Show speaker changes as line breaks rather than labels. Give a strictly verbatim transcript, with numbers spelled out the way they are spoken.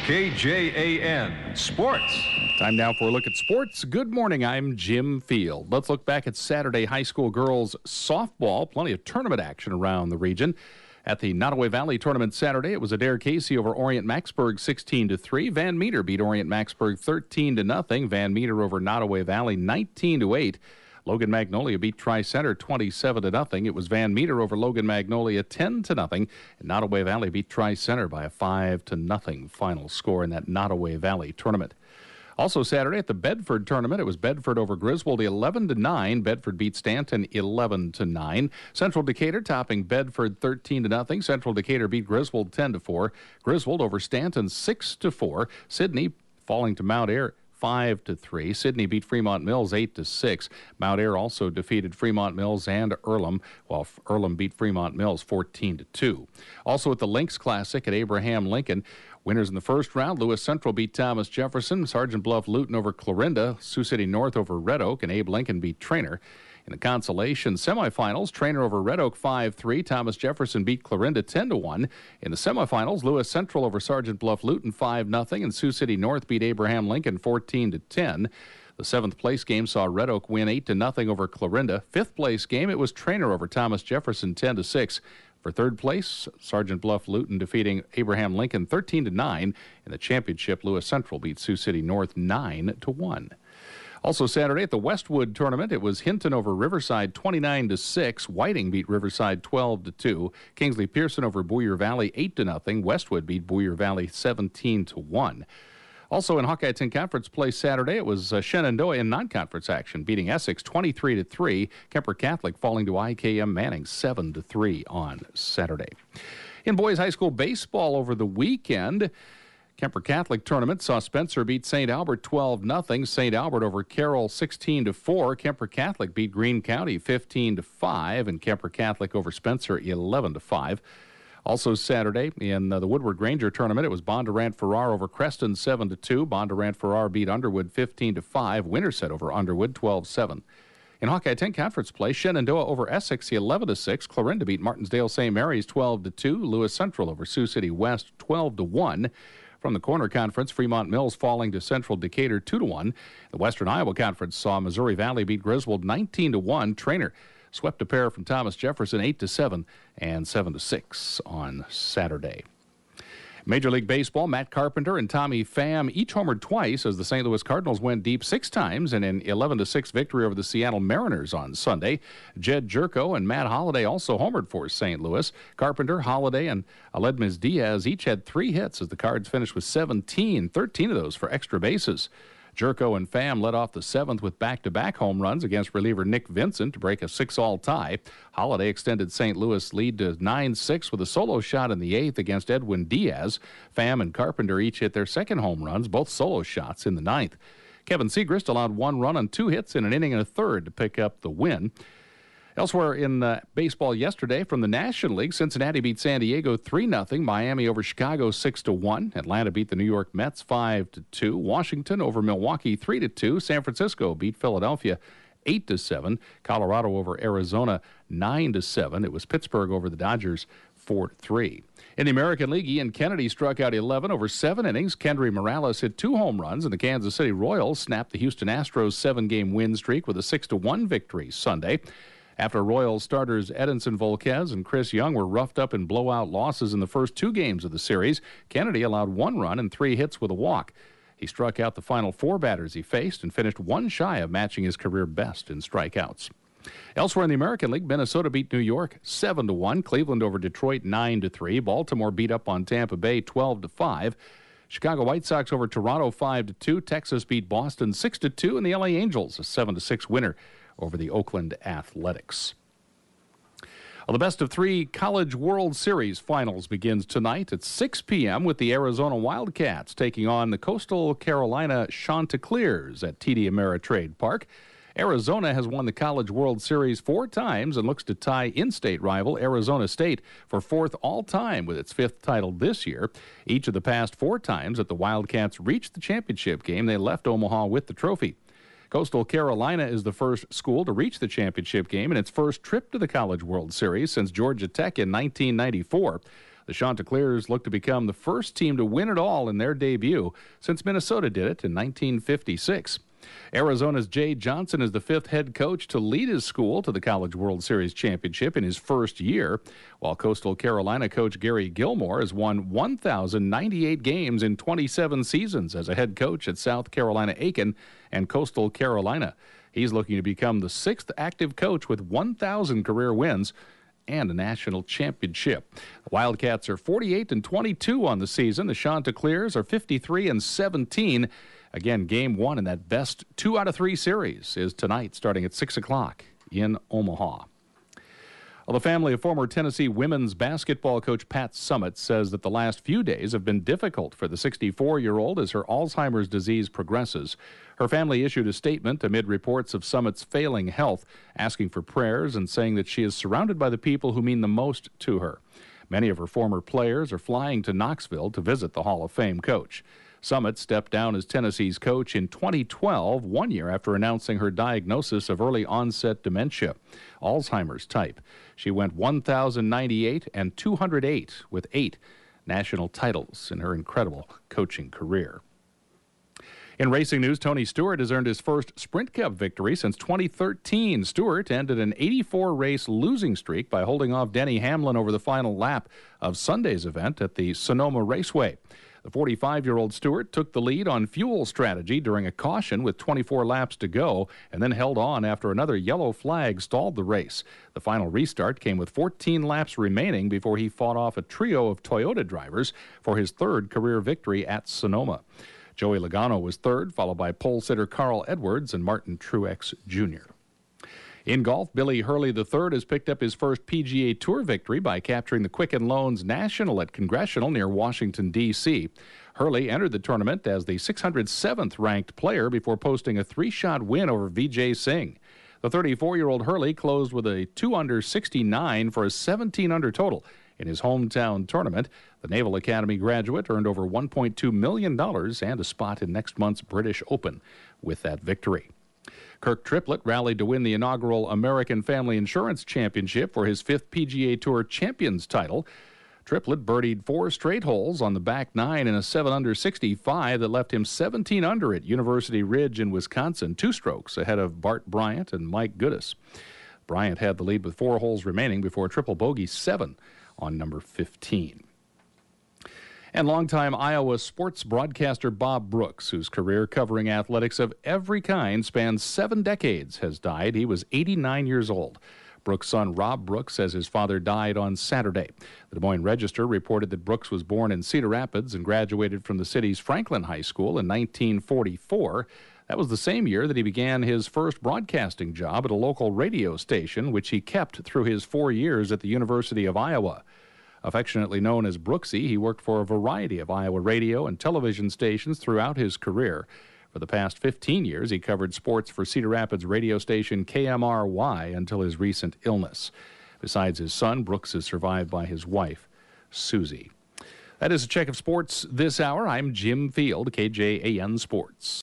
K J A N Sports.
Time now for a look at sports. Good morning, I'm Jim Field. Let's look back at Saturday high school girls softball. Plenty of tournament action around the region. At the Nottoway Valley Tournament Saturday, it was Adair Casey over Orient Maxburg sixteen to three. Van Meter beat Orient Maxburg thirteen to nothing. Van Meter over Nottoway Valley nineteen to eight. Logan Magnolia beat Tri-Center twenty-seven to nothing. It was Van Meter over Logan Magnolia ten to nothing. And Nottoway Valley beat Tri-Center by a five to nothing final score in that Nottoway Valley tournament. Also Saturday at the Bedford tournament, it was Bedford over Griswold eleven to nine. Bedford beat Stanton eleven to nine. Central Decatur topping Bedford thirteen to nothing. Central Decatur beat Griswold ten to four. Griswold over Stanton six to four. Sydney falling to Mount Ayr five to three. Sydney beat Fremont Mills eight to six. Mount Ayr also defeated Fremont Mills and Earlham, while Earlham beat Fremont Mills fourteen to two. Also at the Lynx Classic at Abraham Lincoln, winners in the first round, Lewis Central beat Thomas Jefferson, Sergeant Bluff Luton over Clarinda, Sioux City North over Red Oak, and Abe Lincoln beat Trainer. In the consolation semifinals, Trainer over Red Oak five three. Thomas Jefferson beat Clarinda ten to one. In the semifinals, Lewis Central over Sergeant Bluff Luton five nothing, and Sioux City North beat Abraham Lincoln fourteen to ten. The seventh place game saw Red Oak win eight to nothing over Clarinda. Fifth place game, it was Trainer over Thomas Jefferson ten to six. For third place, Sergeant Bluff Luton defeating Abraham Lincoln thirteen to nine. In the championship, Lewis Central beat Sioux City North nine to one. Also Saturday at the Westwood tournament, it was Hinton over Riverside twenty-nine to six. Whiting beat Riverside twelve to two. Kingsley Pearson over Boyer Valley eight to nothing. Westwood beat Boyer Valley seventeen to one. Also in Hawkeye ten Conference play Saturday, it was uh, Shenandoah in non-conference action, beating Essex twenty-three to three. Kemper Catholic falling to I K M Manning seven to three on Saturday. In boys high school baseball over the weekend, Kemper Catholic tournament saw Spencer beat Saint Albert twelve nothing. Saint Albert over Carroll sixteen to four. Kemper Catholic beat Greene County fifteen to five, and Kemper Catholic over Spencer eleven to five. Also Saturday in uh, the Woodward Granger tournament, it was Bondurant Farrar over Creston seven to two. Bondurant Farrar beat Underwood fifteen to five. Winterset over Underwood twelve seven. In Hawkeye ten Conference play, Shenandoah over Essex eleven to six. Clarinda beat Martinsdale Saint Mary's twelve to two. Lewis Central over Sioux City West twelve to one. From the Corner Conference, Fremont Mills falling to Central Decatur two to one. The Western Iowa Conference saw Missouri Valley beat Griswold nineteen to one. Trainer swept a pair from Thomas Jefferson eight to seven and seven to six on Saturday. Major League Baseball, Matt Carpenter and Tommy Pham each homered twice as the Saint Louis Cardinals went deep six times in an eleven to six victory over the Seattle Mariners on Sunday. Jed Jerko and Matt Holliday also homered for Saint Louis. Carpenter, Holliday, and Aledmys Diaz each had three hits as the Cards finished with seventeen, thirteen of those for extra bases. Jerko and Pham led off the seventh with back-to-back home runs against reliever Nick Vincent to break a six-all tie. Holliday extended Saint Louis' lead to nine six with a solo shot in the eighth against Edwin Diaz. Pham and Carpenter each hit their second home runs, both solo shots in the ninth. Kevin Segrist allowed one run on two hits in an inning and a third to pick up the win. Elsewhere in uh, baseball yesterday from the National League, Cincinnati beat San Diego three nothing. Miami over Chicago six to one. Atlanta beat the New York Mets five to two. Washington over Milwaukee three to two. San Francisco beat Philadelphia eight to seven. Colorado over Arizona nine to seven. It was Pittsburgh over the Dodgers four to three. In the American League, Ian Kennedy struck out eleven over seven innings. Kendry Morales hit two home runs, and the Kansas City Royals snapped the Houston Astros seven-game win streak with a six to one victory Sunday. After Royals starters Edinson Volquez and Chris Young were roughed up in blowout losses in the first two games of the series, Kennedy allowed one run and three hits with a walk. He struck out the final four batters he faced and finished one shy of matching his career best in strikeouts. Elsewhere in the American League, Minnesota beat New York seven to one. Cleveland over Detroit nine to three. Baltimore beat up on Tampa Bay twelve to five. Chicago White Sox over Toronto five to two. Texas beat Boston six to two, and the L A Angels a seven to six winner over the Oakland Athletics. Well, the best of three College World Series finals begins tonight at six p.m. with the Arizona Wildcats taking on the Coastal Carolina Chanticleers at T D Ameritrade Park. Arizona has won the College World Series four times and looks to tie in-state rival Arizona State for fourth all-time with its fifth title this year. Each of the past four times that the Wildcats reached the championship game, they left Omaha with the trophy. Coastal Carolina is the first school to reach the championship game in its first trip to the College World Series since Georgia Tech in nineteen ninety-four. The Chanticleers look to become the first team to win it all in their debut since Minnesota did it in nineteen fifty-six. Arizona's Jay Johnson is the fifth head coach to lead his school to the College World Series championship in his first year, while Coastal Carolina coach Gary Gilmore has won one thousand ninety-eight games in twenty-seven seasons as a head coach at South Carolina Aiken and Coastal Carolina. He's looking to become the sixth active coach with one thousand career wins and a national championship. The Wildcats are forty-eight and twenty-two on the season. The Chanticleers are fifty-three and seventeen. Again, game one in that best two out of three series is tonight starting at six o'clock in Omaha. Well, the family of former Tennessee women's basketball coach Pat Summitt says that the last few days have been difficult for the sixty-four-year-old as her Alzheimer's disease progresses. Her family issued a statement amid reports of Summitt's failing health, asking for prayers and saying that she is surrounded by the people who mean the most to her. Many of her former players are flying to Knoxville to visit the Hall of Fame coach. Summitt stepped down as Tennessee's coach in twenty twelve, one year after announcing her diagnosis of early-onset dementia, Alzheimer's type. She went one thousand ninety-eight and two hundred eight with eight national titles in her incredible coaching career. In racing news, Tony Stewart has earned his first Sprint Cup victory since twenty thirteen. Stewart ended an eighty-four race losing streak by holding off Denny Hamlin over the final lap of Sunday's event at the Sonoma Raceway. The forty-five-year-old Stewart took the lead on fuel strategy during a caution with twenty-four laps to go and then held on after another yellow flag stalled the race. The final restart came with fourteen laps remaining before he fought off a trio of Toyota drivers for his third career victory at Sonoma. Joey Logano was third, followed by pole sitter Carl Edwards and Martin Truex Junior In golf, Billy Hurley the third has picked up his first P G A Tour victory by capturing the Quicken Loans National at Congressional near Washington, D C Hurley entered the tournament as the six hundred seventh ranked player before posting a three-shot win over Vijay Singh. The thirty-four-year-old Hurley closed with a two under sixty-nine for a seventeen under total in his hometown tournament. The Naval Academy graduate earned over one point two million dollars and a spot in next month's British Open with that victory. Kirk Triplett rallied to win the inaugural American Family Insurance Championship for his fifth P G A Tour Champions title. Triplett birdied four straight holes on the back nine in a seven under sixty-five that left him seventeen under at University Ridge in Wisconsin, two strokes ahead of Bart Bryant and Mike Goodis. Bryant had the lead with four holes remaining before triple bogey seven on number fifteen. And longtime Iowa sports broadcaster Bob Brooks, whose career covering athletics of every kind spans seven decades, has died. He was eighty-nine years old. Brooks' son Rob Brooks says his father died on Saturday. The Des Moines Register reported that Brooks was born in Cedar Rapids and graduated from the city's Franklin High School in nineteen forty-four. That was the same year that he began his first broadcasting job at a local radio station, which he kept through his four years at the University of Iowa. Affectionately known as Brooksy, he worked for a variety of Iowa radio and television stations throughout his career. For the past fifteen years, he covered sports for Cedar Rapids radio station K M R Y until his recent illness. Besides his son, Brooks is survived by his wife, Susie. That is a check of sports this hour. I'm Jim Field, K J A N Sports.